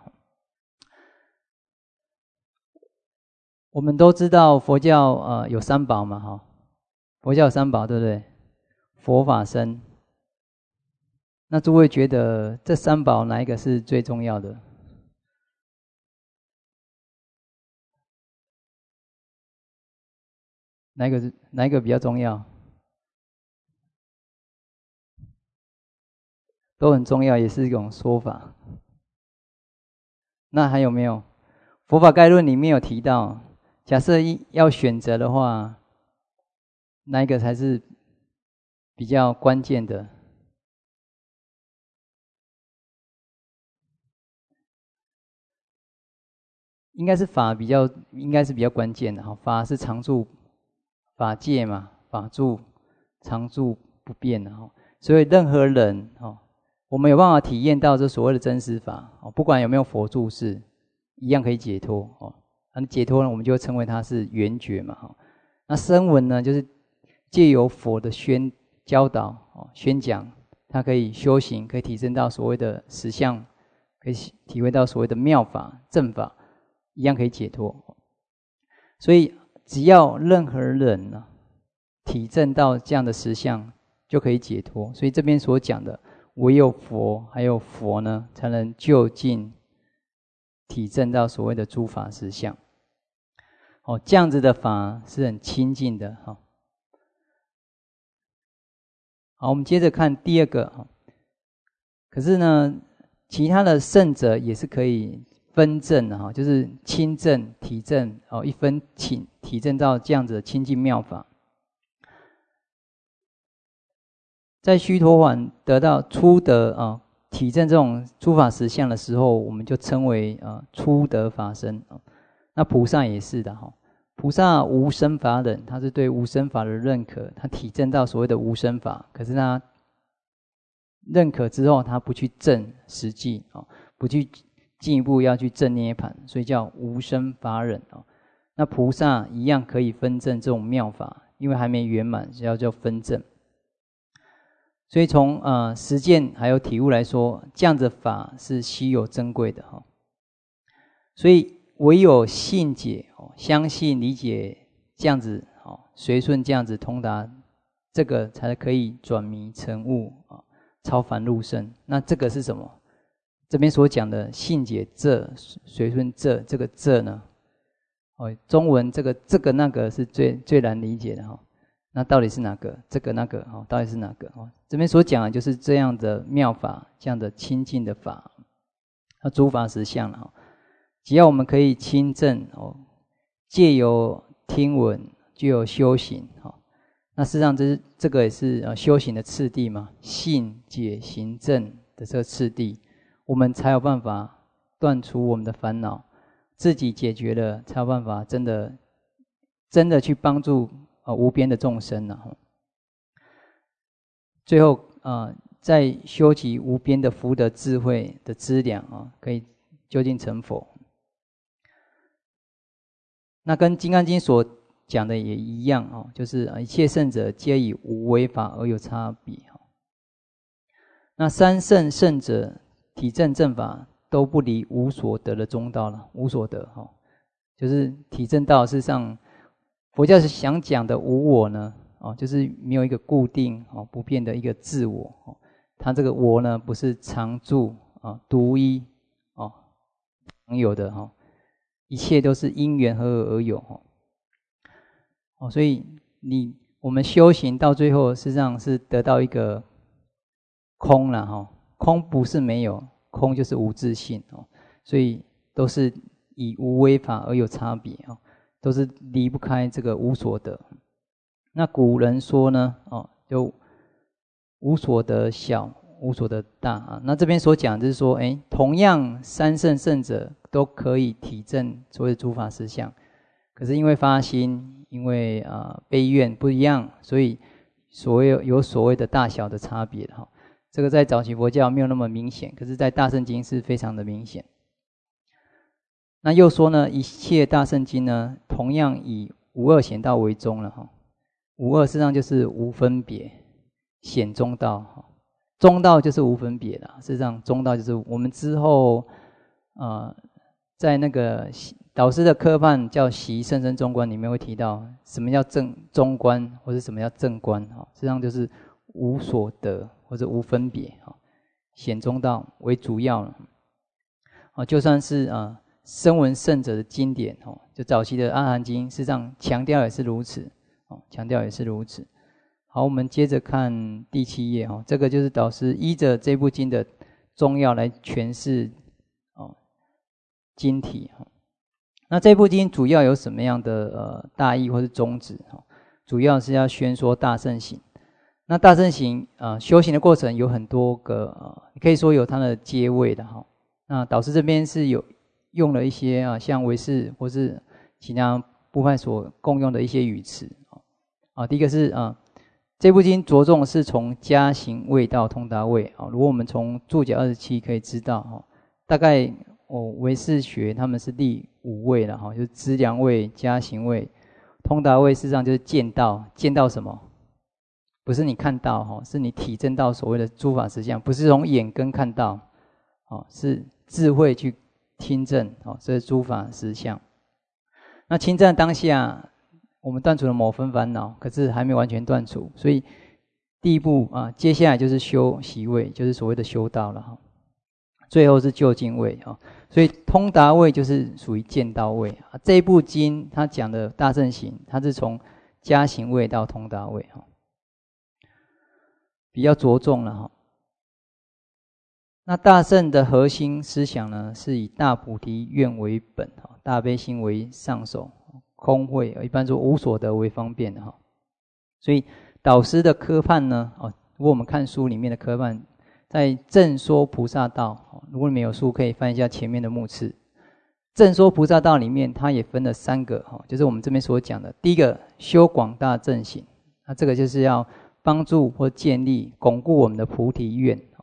我们都知道佛教呃有三宝嘛，哈，佛教有三宝，对不对？佛法僧。那诸位觉得这三宝哪一个是最重要的？哪一个是哪一个比较重要？都很重要，也是一种说法。那还有没有？佛法概论里面有提到，假设要选择的话，哪一个才是比较关键的？应该是法比较，应该是比较关键的哈。法是常住法界嘛，法住常住不变的哈。所以任何人哦，我们有办法体验到这所谓的真实法哦，不管有没有佛住世，一样可以解脱哦。那解脱呢，我们就会称为它是圆觉嘛哈。那声闻呢，就是借由佛的宣教导哦、宣讲，它可以修行，可以提升到所谓的实相，可以体会到所谓的妙法、正法。一样可以解脱，所以只要任何人呢、啊、体证到这样的实相，就可以解脱。所以这边所讲的，唯有佛，还有佛呢，才能就近体证到所谓的诸法实相。哦，这样子的法是很亲近的哈。好，我们接着看第二个。可是呢，其他的圣者也是可以分证哈，就是亲证、体证哦，一分体体证到这样子的清净妙法。在须陀洹得到初得啊，体证这种诸法实相的时候，我们就称为啊初得法身。那菩萨也是的哈，菩萨无生法忍，他是对无生法的认可，他体证到所谓的无生法，可是他认可之后，他不去证实际啊，不去进一步要去证涅槃，所以叫无生法忍哦。那菩萨一样可以分证这种妙法，因为还没圆满，要叫分证。所以从呃实践还有体悟来说，这样子法是稀有珍贵的哈。所以唯有信解哦，相信理解这样子哦，随顺这样子通达，这个才可以转迷成悟啊，超凡入圣。那这个是什么？这边所讲的信解这随顺这这个这呢？哦，中文这个这个那个是最最难理解的哈。那到底是哪个？这个那个哦，到底是哪个？哦，这边所讲的就是这样的妙法，这样的清净的法，那诸法实相了哈。只要我们可以亲证哦，借由听闻，就有修行哈。那事实上这是这个也是呃修行的次第嘛，信解行证的这个次第，我们才有办法断除我们的烦恼，自己解决了，才有办法真的真的去帮助呃无边的众生了哈。最后啊、呃，再修集无边的福德智慧的资粮啊，可以究竟成佛。那跟《金刚经》所讲的也一样哦，就是一切圣者皆以无为法而有差别。那三圣圣者体证正法都不离无所得的中道了，无所得哈，就是体证道。事实上，佛教是想讲的无我呢，哦，就是没有一个固定哦不变的一个自我哦，它这个我呢不是常住啊独一哦常有的哈。一切都是因缘合而而有哦，所以你我们修行到最后，事实上是得到一个空了哈。空不是没有，空就是无自性哦，所以都是以无为法而有差别哦，都是离不开这个无所得。那古人说呢，哦，就无所得小，无所得大啊。那这边所讲就是说，哎，同样三圣圣者都可以体证所谓的诸法实相，可是因为发心，因为啊、呃、悲愿不一样，所以所谓有所谓的大小的差别哈。这个在早期佛教没有那么明显，可是在大圣经是非常的明显。那又说呢，一切大圣经呢，同样以无二显道为宗了哈。无二实际上就是无分别，显中道哈。中道就是无分别啦，事实上中道就是我们之后呃在那个导师的科判叫习甚深中观里面会提到什么叫正中观，或者什么叫正观哈，实际上就是无所得或者无分别哈，显中道为主要了啊。就算是啊声闻圣者的经典哦，就早期的阿含经，事实上强调也是如此哦，强调也是如此。好，我们接着看第七页哈，这个就是导师依着这部经的宗要来诠释哦经题哈。那这部经主要有什么样的呃大意或是宗旨哈？主要是要宣说大乘行。那大乘行啊、呃，修行的过程有很多个呃，可以说有它的阶位的哈。那导师这边是有用了一些啊，像唯识或是其他部派所共用的一些语词啊。第一个是啊。这部经着重是从加行位到通达位啊。如果我们从注解二十七可以知道哈，大概哦唯识学他们是第五位了哈，就是资粮位、加行位、通达位，事实上就是见到，见到什么？不是你看到哈，是你体证到所谓的诸法实相，不是从眼根看到，哦，是智慧去听证哦，这是诸法实相。那亲证当下。我们断除了某分烦恼，可是还没完全断除，所以第一步啊，接下来就是修习位，就是所谓的修道了哈。最后是究竟位啊，所以通达位就是属于见道位啊。这一部经它讲的大乘行，它是从加行位到通达位哈，比较着重了哈。那大乘的核心思想呢，是以大菩提愿为本哈，大悲心为上首。空慧一般说无所得为方便的哈，所以导师的科判呢，哦，如果我们看书里面的科判，在正说菩萨道，如果你没有书，可以翻一下前面的目次。正说菩萨道里面，它也分了三个哈，就是我们这边所讲的，第一个修广大正行，那这个就是要帮助或建立、巩固我们的菩提愿。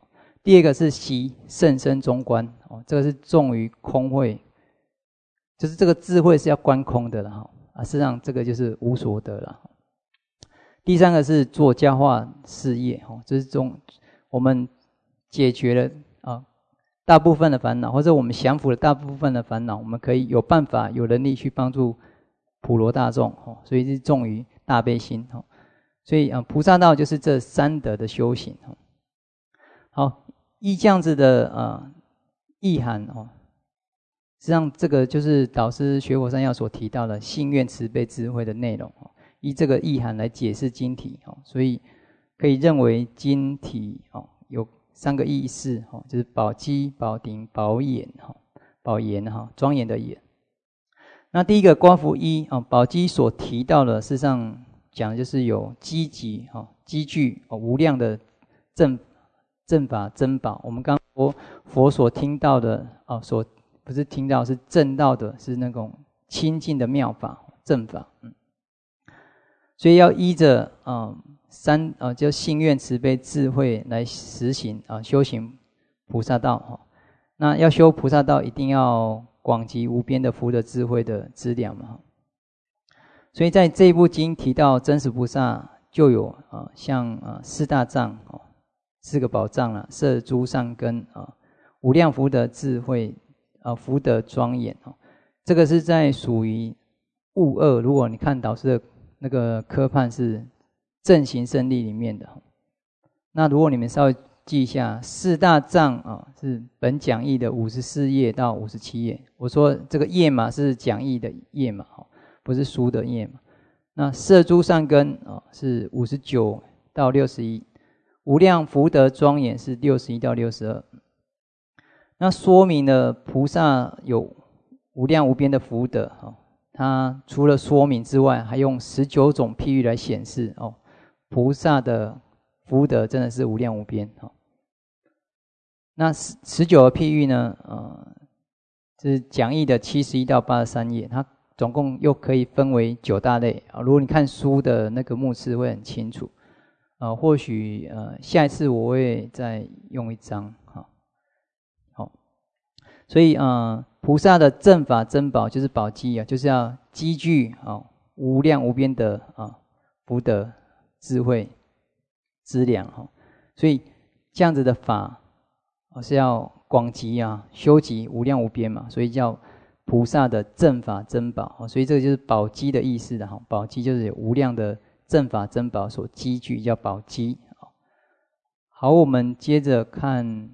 第二个是习甚深中观哦，这个是重于空慧，就是这个智慧是要观空的了哈啊，事实上这个就是无所得了。第三个是做教化事业哦，这是中我们解决了啊大部分的烦恼，或者我们降服了大部分的烦恼，我们可以有办法有能力去帮助普罗大众哦，所以是重于大悲心哦。所以啊，菩萨道就是这三德的修行哦。好。依这样子的呃意涵哦，实际上这个就是导师学佛三要所提到的信愿慈悲智慧的内容哦。依这个意涵来解释经体哦，所以可以认为经体哦有三个意思哦，就是宝积、宝顶、宝眼哈，宝严哈，庄严的严。那第一个观佛一哦，宝积所提到的，事实上讲的就是有积集哈，积聚哦无量的正。正法珍宝，我们刚佛佛所听到的哦，所不是听到是证到的，是那种清净的妙法正法。嗯，所以要依着啊三啊，就信愿慈悲智慧来实行啊修行菩萨道哈。那要修菩萨道，一定要广集无边的福德智慧的资粮嘛。所以在这一部经提到真实菩萨，就有啊像啊四大藏哦。四个宝藏啊，摄诸善根啊，无量福德智慧啊，福德庄严哦。这个是在属于悟二，如果你看导师的那个科判是正行胜利里面的。那如果你们稍微记一下，四大藏啊是本讲义的五十四页到五十七页。我说这个页码是讲义的页码，不是书的页码。那摄诸善根啊是五十九到六十一。无量福德庄严是六十一到六十二，那说明了菩萨有无量无边的福德哦。他除了说明之外，还用十九种譬喻来显示哦，菩萨的福德真的是无量无边哦。那十十九个譬喻呢，呃，这是讲义的七十一到八十三页，它总共又可以分为九大类啊。如果你看书的那个目次会很清楚。呃，或许呃下一次我会再用一张哈，好，所以呃菩萨的正法珍宝就是宝积啊，就是要积聚啊无量无边的啊福德智慧资粮哈，所以这样子的法啊是要广集啊修集无量无边嘛，所以叫菩萨的正法珍宝，所以这个就是宝积的意思的哈，宝积就是有无量的。正法珍宝所积聚叫宝积。好，我们接着看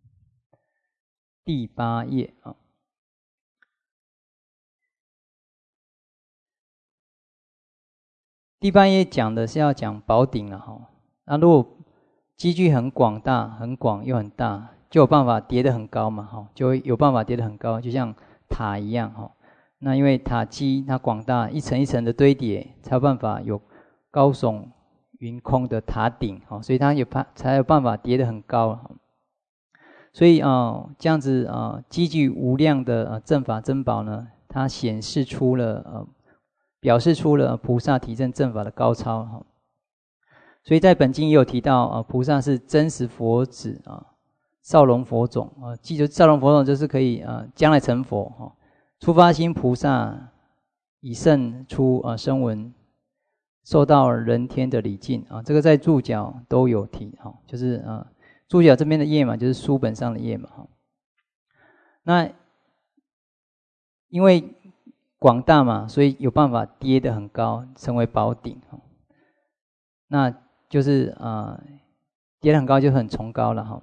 第八页啊。第八页讲的是要讲宝顶了哈。那如果积聚很广大、很广又很大，就有办法叠得很高嘛哈，就会有办法叠得很高，就像塔一样哈。那因为塔基它广大，一层一层的堆叠，才有办法有。高耸云空的塔顶，所以它有办才有办法叠得很高。所以啊，这样子啊，积聚无量的正法珍宝呢，它显示出了呃，表示出了菩萨体证正法的高超。所以在本经也有提到啊，菩萨是真实佛子啊，少龙佛种啊，记住少龙佛种就是可以啊，将来成佛哈。初发心菩萨以胜出啊声闻。受到人天的礼敬啊，这个在注脚都有提哈，就是啊注脚这边的页码就是书本上的页码哈。那因为广大嘛，所以有办法跌得很高，成为宝顶哈。那就是啊跌得很高就很崇高了哈。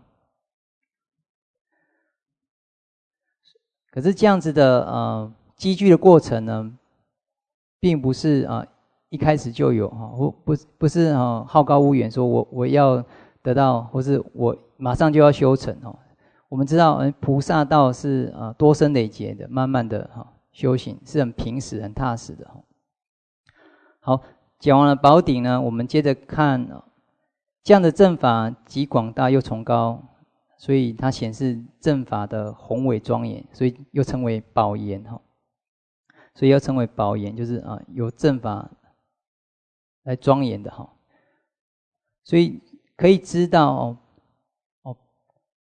可是这样子的呃积聚的过程呢，并不是啊。一开始就有哈，不不不是哈好高骛远，说我我要得到，或是我马上就要修成哦。我们知道，菩萨道是啊多生累劫的，慢慢的哈修行是很平实、很踏实的哈。好，讲完了宝顶呢，我们接着看这样的正法极广大又崇高，所以它显示正法的宏伟庄严，所以又称为宝严哈。所以要称为宝严，就是啊有正法。来庄严的哈，所以可以知道哦，哦，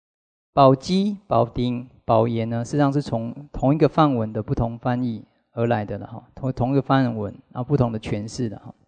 宝鸡、宝鼎、宝岩呢，事实上是从同一个梵文的不同翻译而来的了哈，同同一个梵文，然后不同的诠释的哈。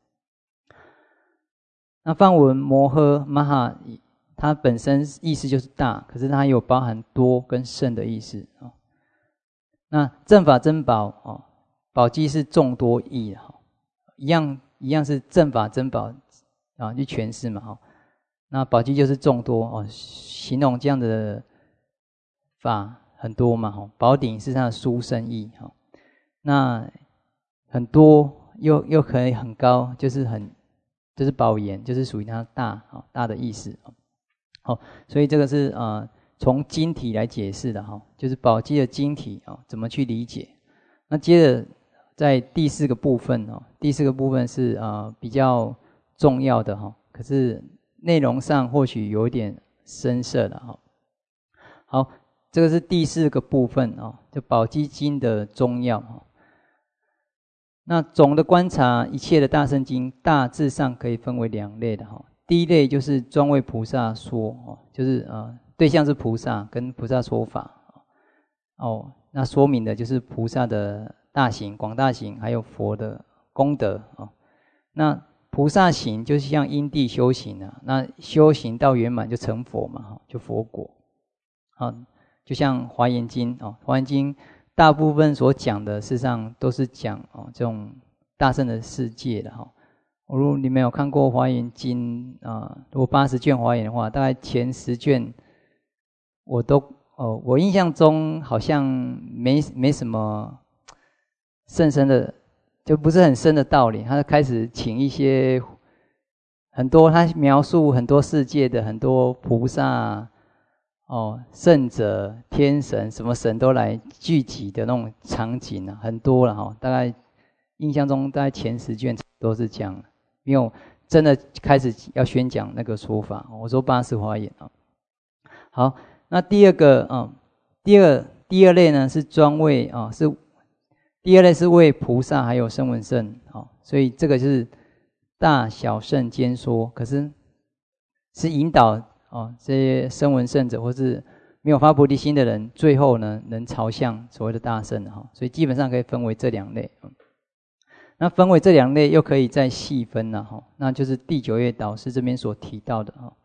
那梵文摩诃玛哈，它本身意思就是大，可是它有包含多跟胜的意思啊。那正法珍宝哦，宝鸡是众多义哈，一样一样是正法珍宝啊，去诠释嘛哈。那宝鸡就是众多哦，形容这样的法很多嘛哈。宝鼎是它的殊胜义哈。那很多又又可以很高，就是很就是宝岩，就是属于它大啊大的意思。好，所以这个是呃从经体来解释的哈，就是宝鸡的经体啊怎么去理解？那接着在第四个部分哦，第四个部分是呃比较重要的哈，可是内容上或许有一点深涩了哈。好，这个是第四个部分哦，就宝鸡经的中要哈。那总的观察一切的大乘经，大致上可以分为两类的哈。第一类就是专为菩萨说哦，就是呃对象是菩萨跟菩萨说法哦，那说明的就是菩萨的大行、广大行，还有佛的功德哦。那菩萨行就是像因地修行啊，那修行到圆满就成佛嘛，就佛果。好，就像华严经哦，华严经大部分所讲的，事实上都是讲哦这种大乘的世界的哈。如果你没有看过华严经啊，如果八十卷华严的话，大概前十卷我都哦，我印象中好像没没什么甚深的，就不是很深的道理。他开始请一些很多他描述很多世界的很多菩萨。哦，圣者、天神，什么神都来聚集的那种场景啊，很多了哈、哦。大概印象中，大概前十卷都是这样，没有真的开始要宣讲那个说法。我说八十华严啊。好，那第二个啊、哦，第二第二类呢是专为啊、哦，是第二类是为菩萨还有声闻圣啊、哦，所以这个就是大小圣兼说，可是是引导。哦，这些声闻圣者或是没有发菩提心的人，最后呢能朝向所谓的大圣哈，所以基本上可以分为这两类。那分为这两类又可以再细分了哈，那就是第九页导师这边所提到的哈。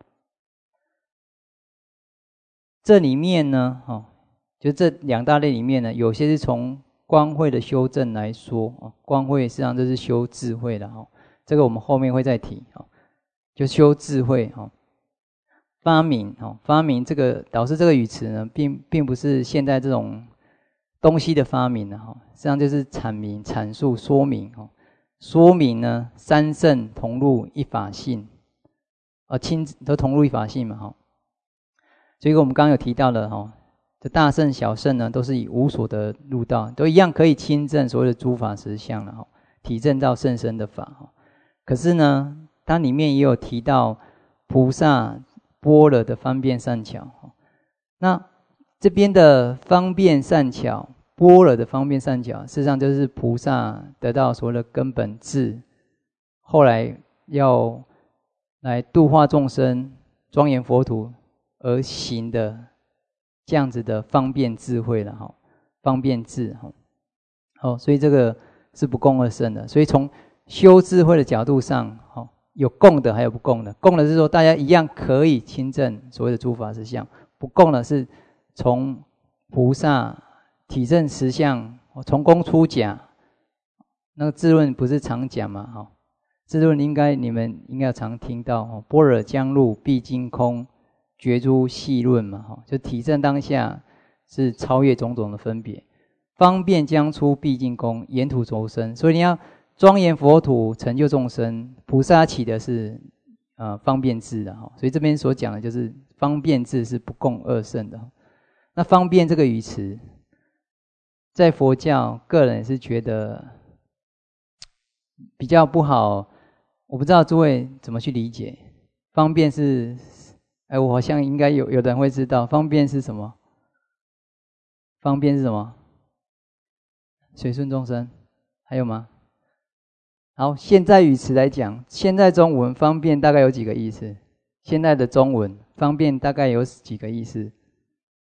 这里面呢，哈，就这两大类里面呢，有些是从光慧的修正来说啊，光慧实际上就是修智慧的哈，这个我们后面会再提哈，就修智慧哈。发明哦，发明这个导师这个语词呢，并并不是现在这种东西的发明了哈，实际上就是阐明、阐述、说明哦。说明呢，三圣同入一法性，啊，亲都同入一法性嘛哈。所以我们刚刚有提到了哈，这大圣、小圣呢，都是以无所得入道，都一样可以亲证所谓的诸法实相了哈，体证到甚深的法哈。可是呢，它里面也有提到菩萨。般若的方便善巧，那这边的方便善巧，般若的方便善巧，事实上就是菩萨得到所谓的根本智，后来要来度化众生、庄严佛土而行的这样子的方便智慧了哈，方便智哈，哦，所以这个是不共二圣的，所以从修智慧的角度上，哈。有共的，还有不共的。共的是说，大家一样可以亲证所谓的诸法实相；不共的是从菩萨体证实相，从空出假。那个智论不是常讲嘛？哈，智论应该你们应该常听到哦。般若将入毕竟空，觉诸细论嘛？哈，就体证当下是超越种种的分别，方便将出毕竟空，沿途着生。所以你要。庄严佛土，成就众生，菩萨起的是呃方便智的哈，所以这边所讲的就是方便智是不共二圣的。那方便这个语词，在佛教个人是觉得比较不好，我不知道诸位怎么去理解。方便是，哎，我好像应该有有人会知道，方便是什么？方便是什么？随顺众生，还有吗？好，现在语词来讲，现在中文方便大概有几个意思？现在的中文方便大概有几个意思？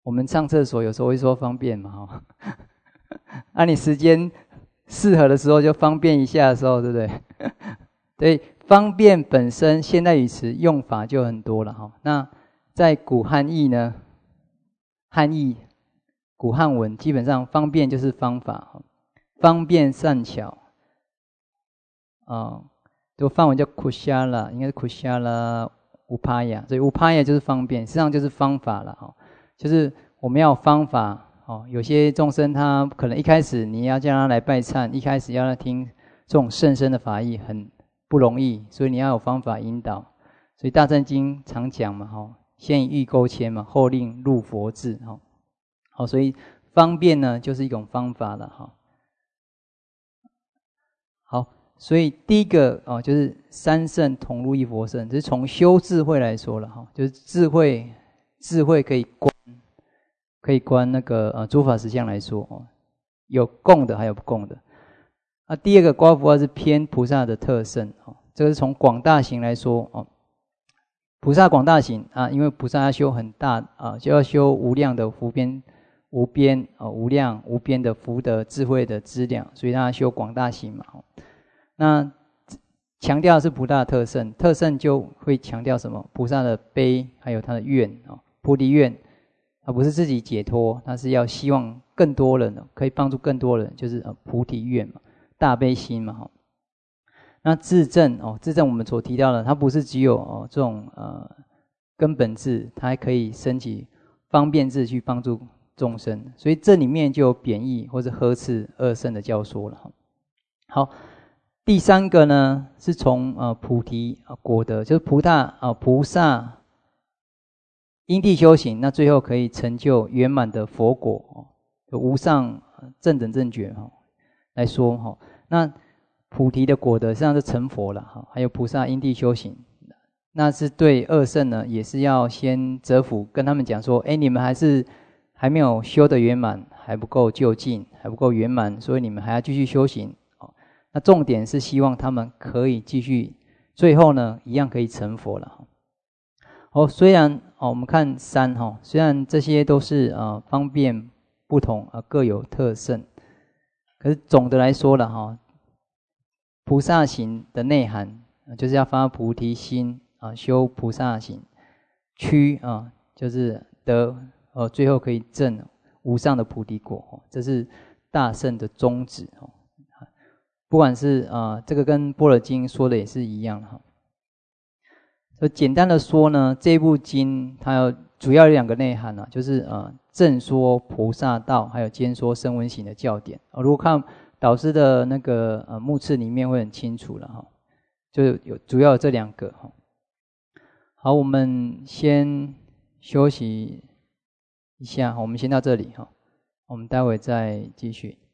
我们上厕所有时候会说方便嘛，哈，啊，你时间适合的时候就方便一下的时候，对不对？对，方便本身现代语词用法就很多了哈。那在古汉译呢，汉译古汉文基本上方便就是方法，方便善巧啊。这个梵文叫 kushala， 应该是 kushala upaya， 所以 upaya 就是方便，实际上就是方法了哈。就是我们要有方法哦。有些众生他可能一开始你要叫他来拜忏，一开始要他听这种甚深的法义很不容易，所以你要有方法引导。所以大乘经常讲嘛，哈，先以欲钩牵嘛，后令入佛智，哈。好，所以方便呢就是一种方法了，哈。好。所以第一个哦，就是三圣同入一佛圣，这是从修智慧来说了哈，就是智慧，智慧可以观，可以观那个呃诸法实相来说哦，有共的还有不共的。啊，第二个观佛是偏菩萨的特胜哦，这个是从广大行来说哦，菩萨广大行啊，因为菩萨要修很大啊，就要修无量的福边、无边啊、无量无边的福德智慧的资粮，所以他修广大行嘛。那强调的是菩萨的特胜，特胜就会强调什么？菩萨的悲，还有他的愿啊，菩提愿，而不是自己解脱，他是要希望更多人可以帮助更多人，就是菩提愿嘛，大悲心嘛。那自证哦，自证我们所提到的，它不是只有哦这种呃根本智，它还可以升起方便智去帮助众生，所以这里面就有贬义或者呵斥二圣的教说了。好。第三个呢，是从呃菩提果德，就是菩萨啊菩萨因地修行，那最后可以成就圆满的佛果，无上正等正觉哈来说哈。那菩提的果德实际上是成佛了哈，还有菩萨因地修行，那是对二圣呢，也是要先折服，跟他们讲说，哎，你们还是还没有修得圆满，还不够就近，还不够圆满，所以你们还要继续修行。那重点是希望他们可以继续，最后呢，一样可以成佛了。哦，虽然哦，我们看三哈，虽然这些都是呃方便不同，呃各有特胜，可是总的来说了哈，菩萨行的内涵就是要发菩提心啊，修菩萨行，趋啊就是得呃最后可以证无上的菩提果，这是大圣的宗旨哦。不管是啊、呃，这个跟般若经说的也是一样哈。所以简单的说呢，这部经它有主要有两个内涵啊，就是呃正说菩萨道，还有兼说声闻行的教典。呃、如果看导师的那个呃目次里面会很清楚了哈，就有主要有这两个哈。好，我们先休息一下，我们先到这里哈，我们待会再继续。